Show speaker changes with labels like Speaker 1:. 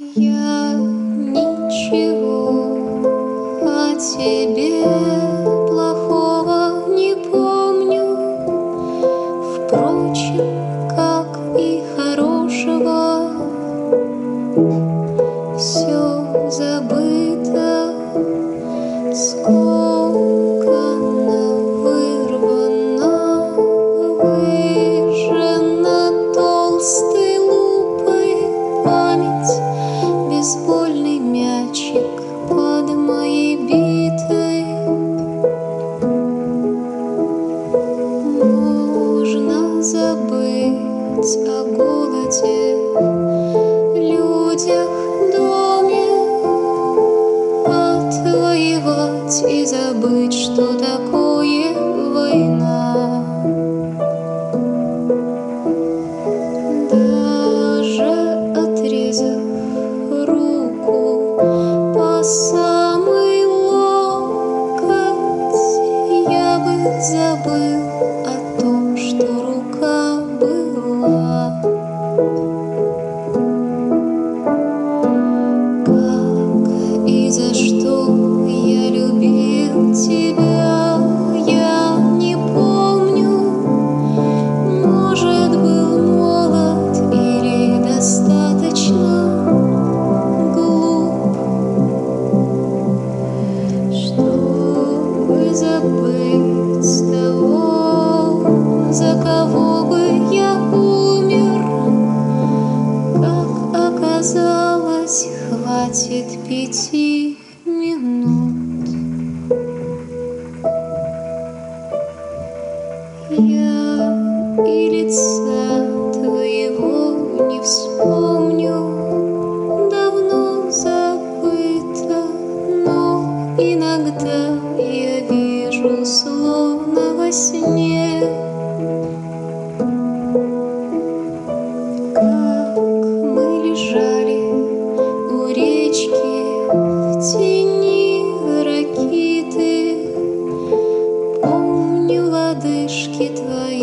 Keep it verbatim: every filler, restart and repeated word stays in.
Speaker 1: Я ничего о тебе плохого не помню, впрочем, как и хорошего. Все забыто, скомкано, вырвано, выжжено толстой лупой. Память — бейсбольный мячик под моей битой. Можно забыть о голоде, людях, доме, отвоевать и забыть, что такое война. Даже отрезав руку по самый локоть, я бы забыл о том, что рука была. Как и за что я любил тебя, я не помню. Может, был молод или достаточно глуп, чтобы забыть того, за кого бы я умер. Как оказалось, хватит пяти минут. Я и лица твоего не вспомню, давно забыто, но иногда я вижу, словно во сне, как мы лежали у речки в тени ракиты. Помню лодыжки твои